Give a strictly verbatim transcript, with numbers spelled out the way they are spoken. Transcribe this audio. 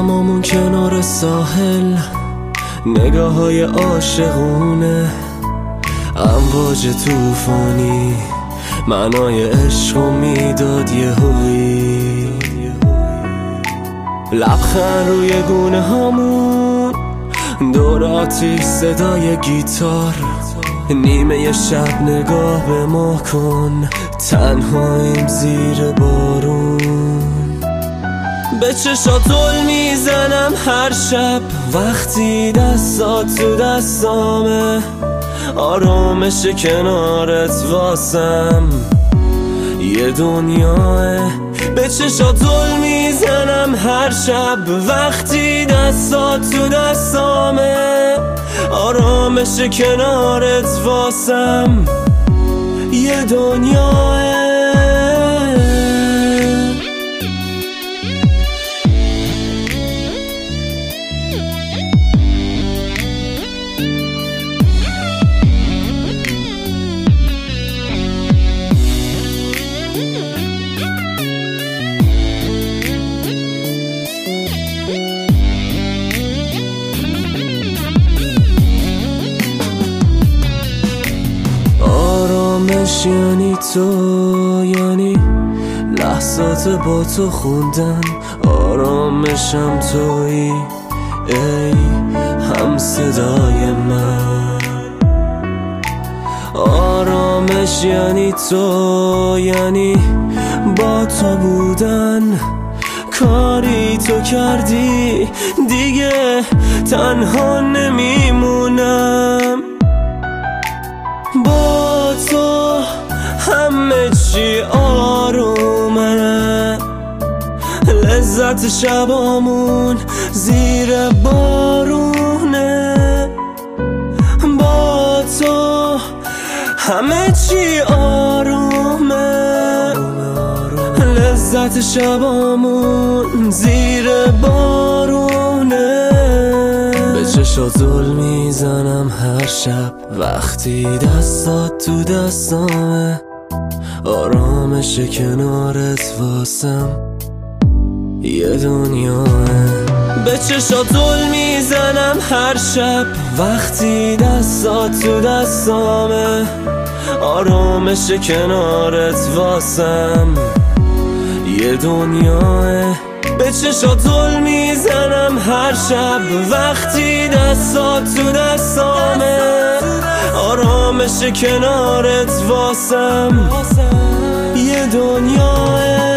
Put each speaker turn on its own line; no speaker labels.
هممون کنار ساحل، نگاه های عاشقونه، امواج توفانی معنای عشقو میداد یهویی. لبخند روی گونه هامون، دور آتیش صدای گیتار، نیمه شب نگاه به ما کن، تنهاییم زیر بارون. به چشات دل میزنم هر شب وقتی دستات تو دستامه، آرامش کنارت واسم یه دنیاه. به چشات دل میزنم هر شب وقتی دستات تو دستامه، آرامش کنارت واسم یه دنیاه. آرامش یعنی تو، یعنی لحظات با تو خوندن، آرامشم تویی ای هم صدای من. آرامش یعنی تو، یعنی با تو بودن، کاری تو کردی دیگه تنها نمیمونم. با تو همه چی آرومه، لذت شبامون زیر بارونه. با تو همه چی آرومه، لذت شبامون زیر بارونه. به چشات دل میزنم هر شب وقتی دستات تو دستامه، آرامش کنارت واسم یه دنیاه. به چشات دل میزنم هر شب وقتی دستات تو دستامه، آرامش کنارت واسم یه دنیاه. به چشات دل میزنم هر شب وقتی دستات تو دستامه، آرامش کنارت واسم یه دنیاه.